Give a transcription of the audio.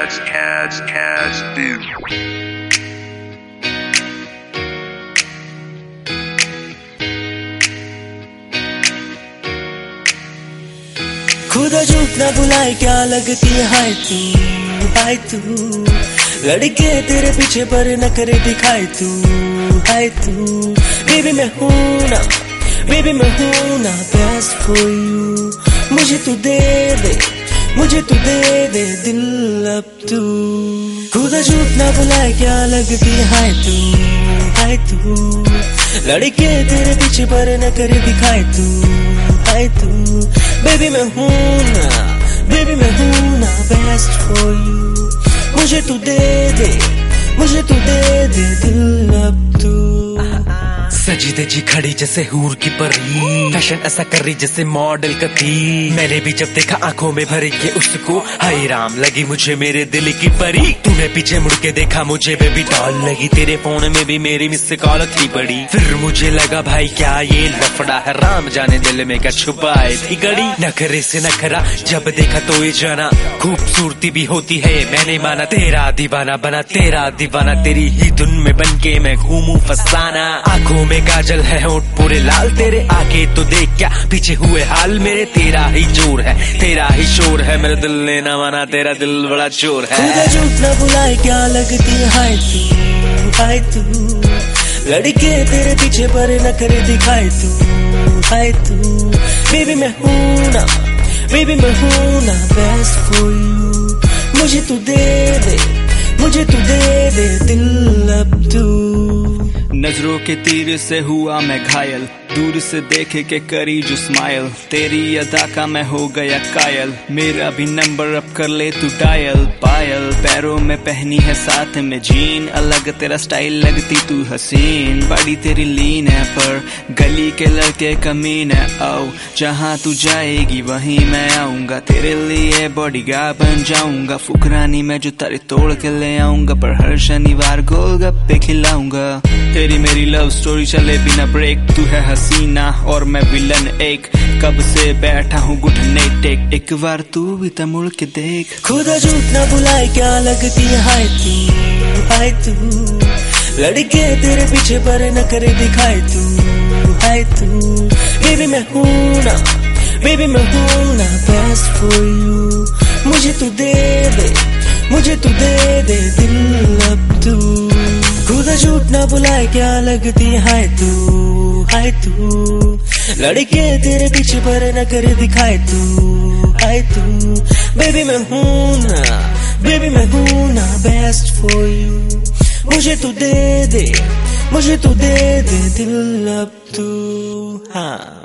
खुदा झूठ ना बुलाए क्या लगती है हाय तू लड़के तेरे पीछे पर न करे दिखाए तू हाय तू बेबी मैं हूँ ना बेस्ट फॉर यू मुझे तू दे दे दिल अब तू खुदा झूठ ना बुलाए क्या लगती है हाय तू लड़के तेरे पीछे पर न करे दिखाए तू हाय तू बेबी मैं हूँ ना बेस्ट फॉर यू मुझे तू दे दे दिल अब तू सजी दजी खड़ी जैसे हूर की परी फैशन ऐसा कर रही जैसे मॉडल का थी मैंने भी जब देखा आंखों में भर के उसको हाय राम लगी मुझे मेरे दिल की परी तूने पीछे मुड़ के देखा मुझे बेबी डॉल लगी तेरे फोन में भी मेरी मिस कॉल थी पड़ी फिर मुझे लगा भाई क्या ये लफड़ा है राम जाने दिल में क्या छुपाए थी गड़ी नखरे से नखरा जब देखा तो ये जाना खूबसूरती भी होती है मैंने माना तेरा दीवाना बना तेरा दीवाना तेरी ही धुन में बन के मैं घूमू फसाना आंखों में काजल है होंठ पूरे लाल तेरे आगे तो देख क्या पीछे हुए हाल मेरे तेरा ही जोर है तेरा ही शोर है मेरे दिल ने ना माना तेरा दिल बड़ा चोर है खुदा झूठ ना बुलाए क्या लगती है हाय तू लड़के तेरे पीछे पर न करे दिखाए तू हाय तू बेबी मैं हूँ ना बेस्ट फॉर यू मुझे तू दे दे दिल अब तू नजरों के तीर से हुआ मैं घायल दूर से देखे के करी जो स्माइल तेरी अदा का मैं हो गया कायल मेरा भी नंबर अब कर ले तू डायल पायल पैरों में पहनी है साथ में जीन अलग तेरा स्टाइल लगती तू हसीन बड़ी तेरी लीन है पर गली के लड़के कमीन है आओ जहाँ तू जाएगी वहीं मैं आऊंगा तेरे लिए बॉडीगार्ड बन जाऊंगा फुकरानी में जो तारे तोड़ के ले आऊंगा पर हर शनिवार गोलगप्पे खिलाऊंगा तेरी मेरी लव स्टोरी चले बिना ब्रेक तू है हसीना और मैं विलन एक कब से बैठा हूँ घुटने टेक एक बार तू भी तो मुड़ के देख खुदा झूठ ना बुलाए क्या लगती है हाय तू लड़के तेरे पीछे पर न करे दिखाए तू हाय तू बेबी मैं हूँ ना बेस्ट फॉर यू मुझे तू दे दे दिल अब तू खुदा झूठ ना बुलाए क्या लगती है हाय तू लड़के तेरे पीछे पर न करे दिखाए तू हाय तू बेबी मैं हूँ ना बेस्ट फॉर यू मुझे तू दे दे दिल अब तू हाँ